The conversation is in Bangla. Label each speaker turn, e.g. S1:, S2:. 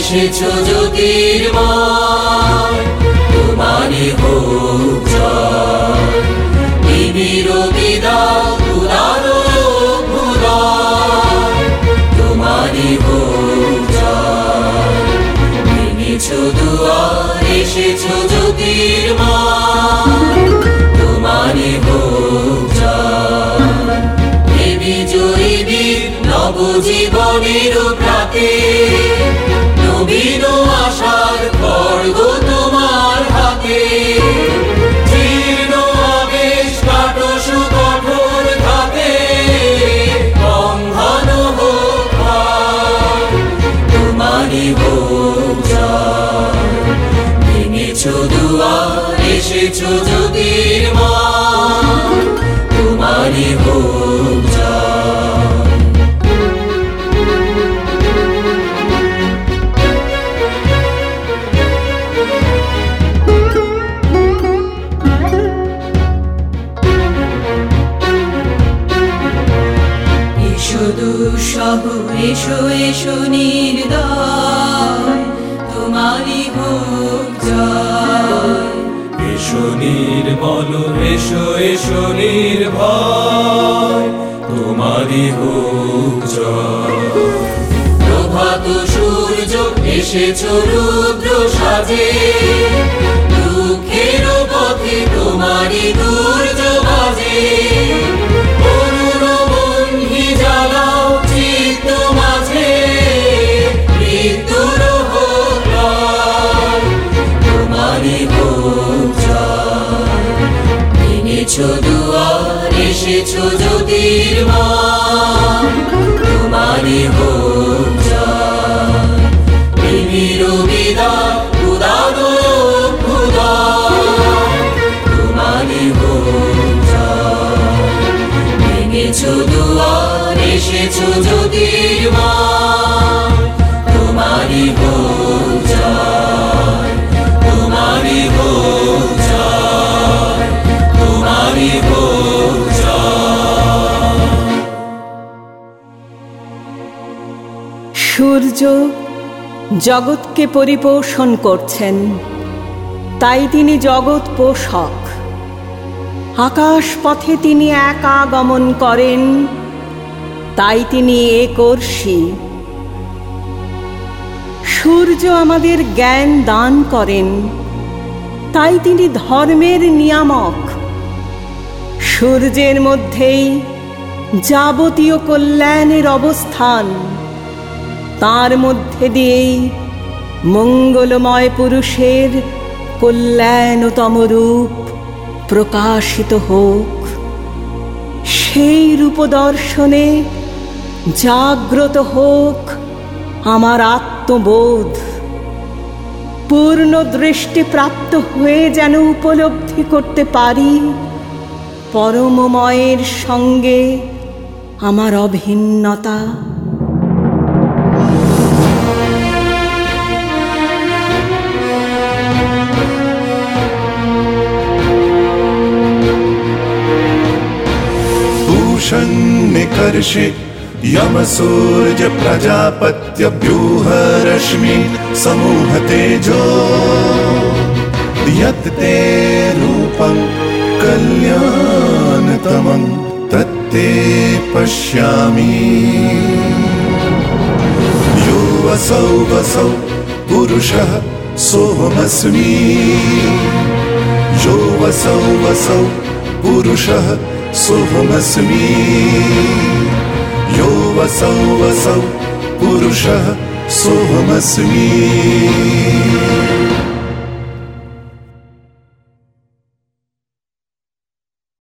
S1: এসেছো জ্যোতির্ময়, তোমারই হোক জয়। নিবিড় বিদায় উদার অভ্যুদয়, তোমারই হোক জয়। ভেঙেছো দুয়ার, এসেছো জ্যোতির্ময়, তোমারই হোক জয়। হে বিজয়ী বীর নবজীবনের প্রাতে, নবীন আশার খড়গ তোমার হাতে। জীর্ণ আবেশ কাটো সুকঠোর ঘাতে, বন্ধন হোক ভার, তোমারই হোক জয়। ভেঙেছো দুয়ার, এসেছো জ্যোতির্ময়, তোমারই হোক জয়। এসো দুঃসহ, এসো এসো নির্দয়, তোমারই হোক জয়। এসো নির্মল, এসো এসো নির্ভয়, তোমারই হোক জয়। প্রভাত সূর্য এসেছো রুদ্র সাজে, দুঃখের পথে তোমারই দুর্য বাজে। করুণবন্ধি জ্বালাও চিত্ত মাঝে, মৃত্যুর হোক লয়, তোমারই হোক জয়। ভেঙেছো দুয়ার, এসেছো জ্যোতির্ময়, তোমারই হোক জয়। নিবিড় বিদায় উদার অভ্যুদয়, তোমারই হোক জয়। ভেঙেছো দুয়ার, এসেছো জ্যোতির্ময়, তোমারই হোক জয়। তোমারই হোক জয়, তোমারই হোক জয়।
S2: সূর্য জগৎকে পরিপোষণ করছেন, তাই তিনি জগৎ পোষক। আকাশ পথে তিনি একা গমন করেন, তাই তিনি একর্ষী। সূর্য আমাদের জ্ঞান দান করেন, তাই তিনি ধর্মের নিয়ামক। সূর্যের মধ্যেই যাবতীয় কল্যাণের অবস্থান, তার মধ্যে দিয়েই মঙ্গলময় পুরুষের কল্যাণতম রূপ প্রকাশিত হোক। সেই রূপদর্শনে জাগ্রত হোক আমার আত্মবোধ। পূর্ণ দৃষ্টিপ্রাপ্ত হয়ে যেন উপলব্ধি করতে পারি পরমময়ের সঙ্গে আমার অভিন্নতা।
S3: निकर्षे यमसूर्य प्रजापत्य व्यूह रश्मि समूह तेजो, यत् ते रूपं कल्याणतमं तत्ते पश्यामि। यो वसौ वसौ पुरुषः सोऽहमस्मि, यो वसौ वसौ पुरुषः सोऽहमस्मि, यो वसौ वसौ पुरुषः सोऽहमस्मि।